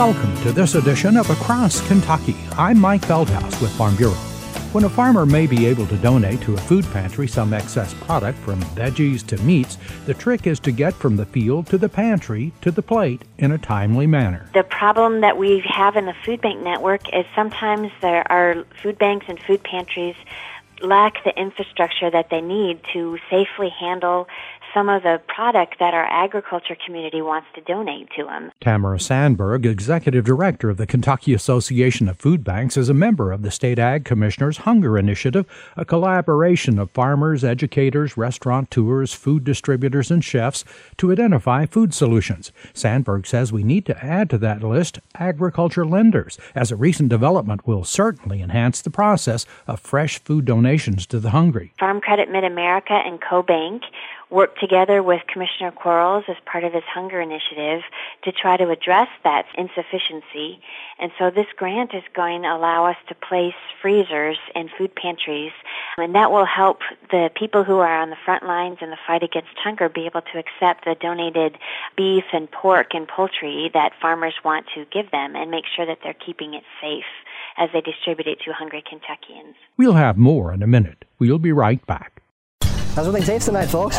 Welcome to this edition of Across Kentucky. I'm Mike Veldhouse with Farm Bureau. When a farmer may be able to donate to a food pantry some excess product from veggies to meats, the trick is to get from the field to the pantry to the plate in a timely manner. The problem that we have in the food bank network is sometimes there are food banks and food pantries lack the infrastructure that they need to safely handle some of the product that our agriculture community wants to donate to them. Tamara Sandberg, Executive Director of the Kentucky Association of Food Banks, is a member of the State Ag Commissioner's Hunger Initiative, a collaboration of farmers, educators, restaurateurs, food distributors, and chefs to identify food solutions. Sandberg says we need to add to that list agriculture lenders, as a recent development will certainly enhance the process of fresh food donations to the hungry. Farm Credit Mid-America and CoBank worked together with Commissioner Quarles as part of his hunger initiative to try to address that insufficiency. And so this grant is going to allow us to place freezers in food pantries, and that will help the people who are on the front lines in the fight against hunger be able to accept the donated beef and pork and poultry that farmers want to give them and make sure that they're keeping it safe as they distribute it to hungry Kentuckians. We'll have more in a minute. We'll be right back. How's everything taste tonight, folks?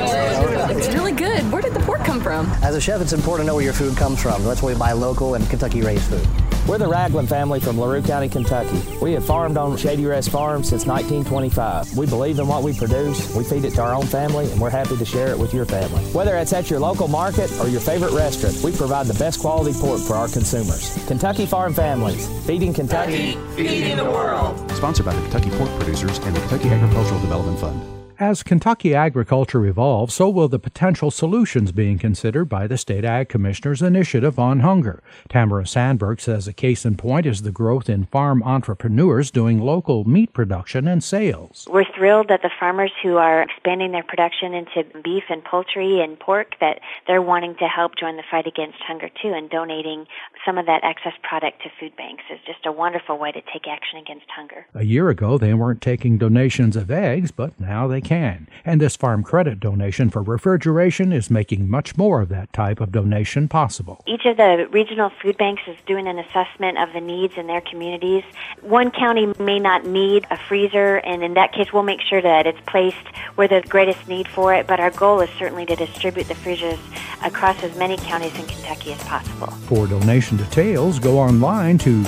It's really good. Where did the pork come from? As a chef, it's important to know where your food comes from. That's why we buy local and Kentucky-raised food. We're the Ragland family from LaRue County, Kentucky. We have farmed on Shady Rest Farm since 1925. We believe in what we produce, we feed it to our own family, and we're happy to share it with your family. Whether it's at your local market or your favorite restaurant, we provide the best quality pork for our consumers. Kentucky Farm Families, feeding Kentucky, feeding the world. Sponsored by the Kentucky Pork Producers and the Kentucky Agricultural Development Fund. As Kentucky agriculture evolves, so will the potential solutions being considered by the State Ag Commissioner's Initiative on Hunger. Tamara Sandberg says a case in point is the growth in farm entrepreneurs doing local meat production and sales. We're thrilled that the farmers who are expanding their production into beef and poultry and pork, that they're wanting to help join the fight against hunger too, and donating some of that excess product to food banks is just a wonderful way to take action against hunger. A year ago, they weren't taking donations of eggs, but now they can. And this farm credit donation for refrigeration is making much more of that type of donation possible. Each of the regional food banks is doing an assessment of the needs in their communities. One county may not need a freezer, and in that case, we'll make sure that it's placed where there's greatest need for it, but our goal is certainly to distribute the freezers across as many counties in Kentucky as possible. For donation details, go online to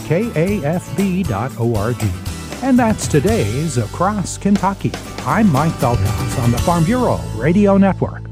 kafb.org. And that's today's Across Kentucky. I'm Mike Veldhouse on the Farm Bureau Radio Network.